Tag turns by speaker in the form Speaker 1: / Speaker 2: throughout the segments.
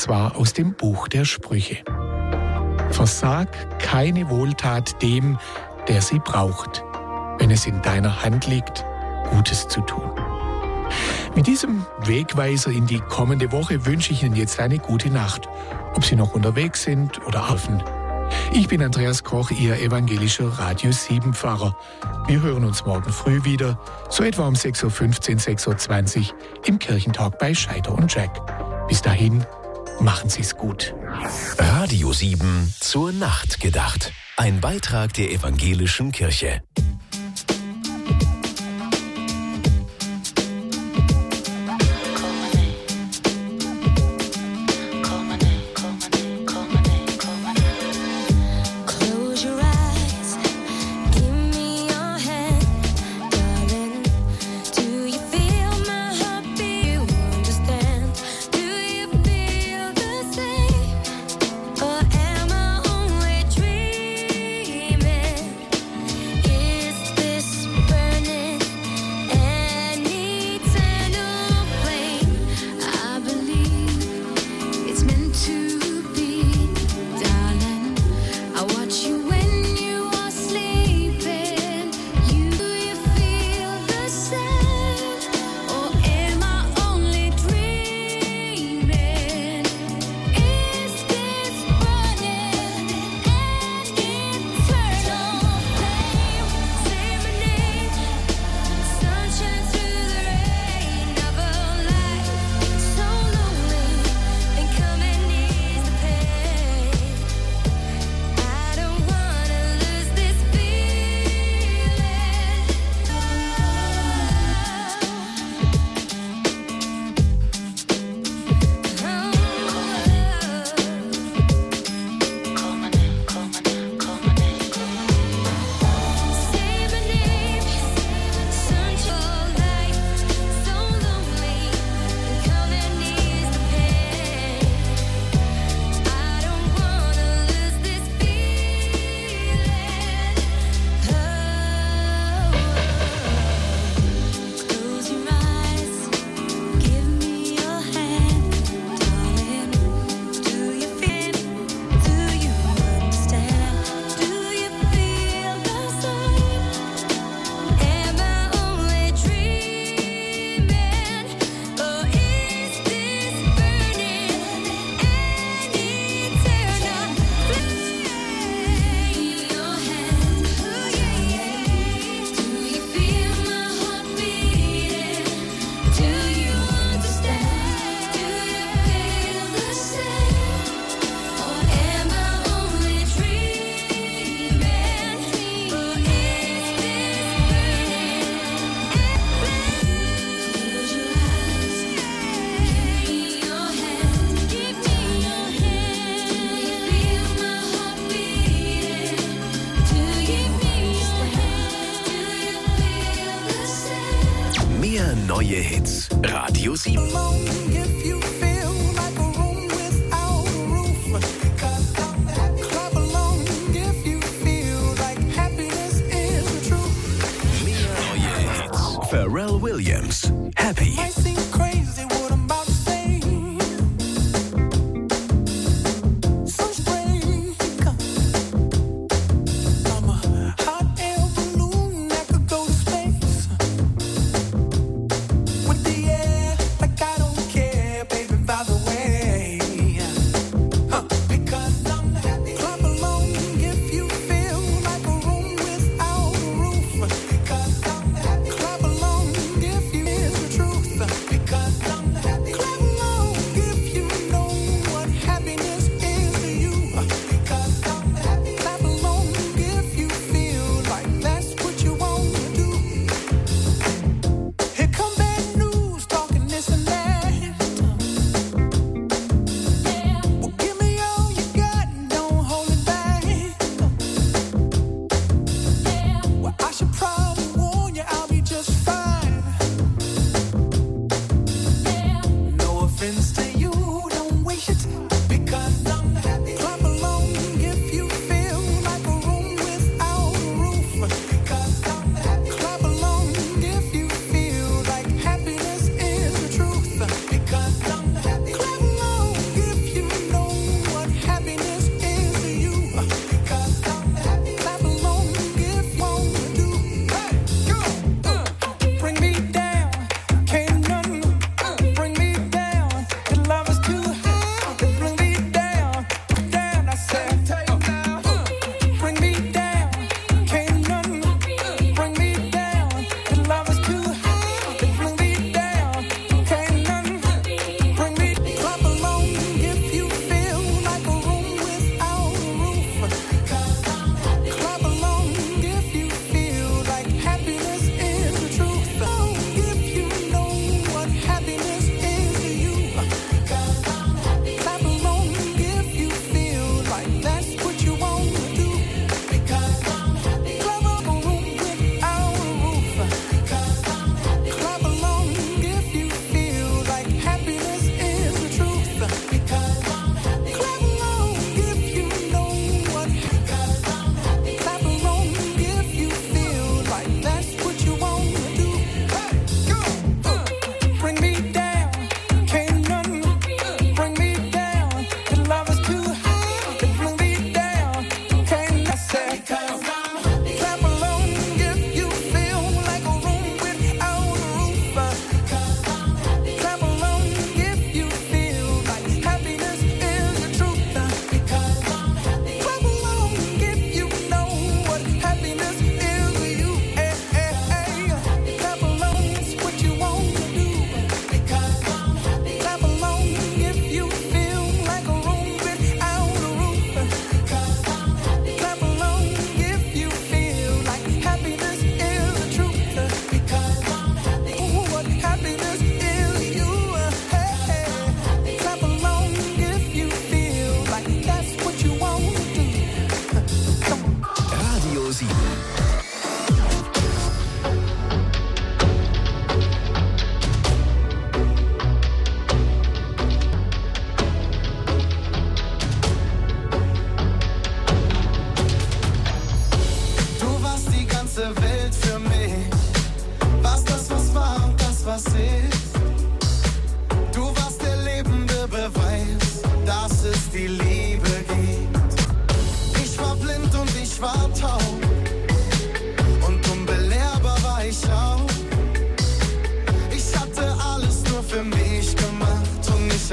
Speaker 1: zwar aus dem Buch der Sprüche. Versag keine Wohltat dem, der sie braucht, wenn es in deiner Hand liegt, Gutes zu tun. Mit diesem Wegweiser in die kommende Woche wünsche ich Ihnen jetzt eine gute Nacht, ob Sie noch unterwegs sind oder arbeiten. Ich bin Andreas Koch, Ihr evangelischer Radio 7 Pfarrer. Wir hören uns morgen früh wieder, so etwa um 6.15 Uhr, 6.20 Uhr im Kirchentag bei Scheider und Jack. Bis dahin, machen Sie es gut.
Speaker 2: Radio 7 zur Nacht gedacht. Ein Beitrag der evangelischen Kirche. Neue Hits. Radio 7. Pharrell Williams, Happy.
Speaker 3: With the air, like I don't care.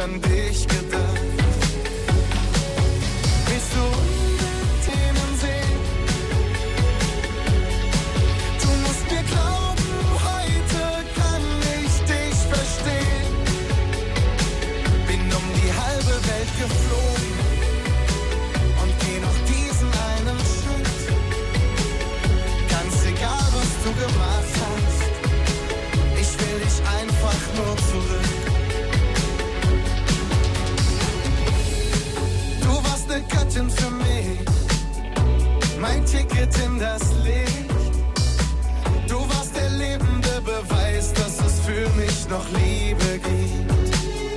Speaker 3: an dich gedacht. Willst du unbedingt Themen sehen? Du musst mir glauben, heute kann ich dich verstehen. Bin um die halbe Welt geflogen und geh noch diesen einen Schritt. Ganz egal, was du gemacht hast, ich will dich einfach nur zurück. Du warst eine Göttin für mich, mein Ticket in das Licht. Du warst der lebende Beweis, dass es für mich noch Liebe gibt.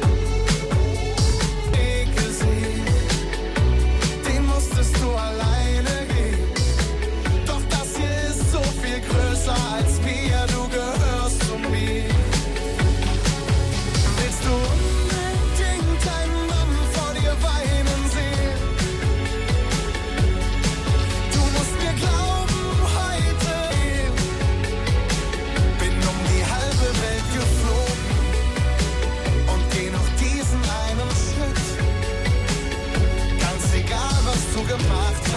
Speaker 3: Weg gesehen, den musstest du alleine gehen. Doch das hier ist so viel größer als wir, du gehörst zu mir. Willst du unbedingt einen Mann vor dir weinen sehen? Du musst mir glauben, heute bin um die halbe Welt geflogen und geh noch diesen einen Schritt. Ganz egal, was du gemacht hast,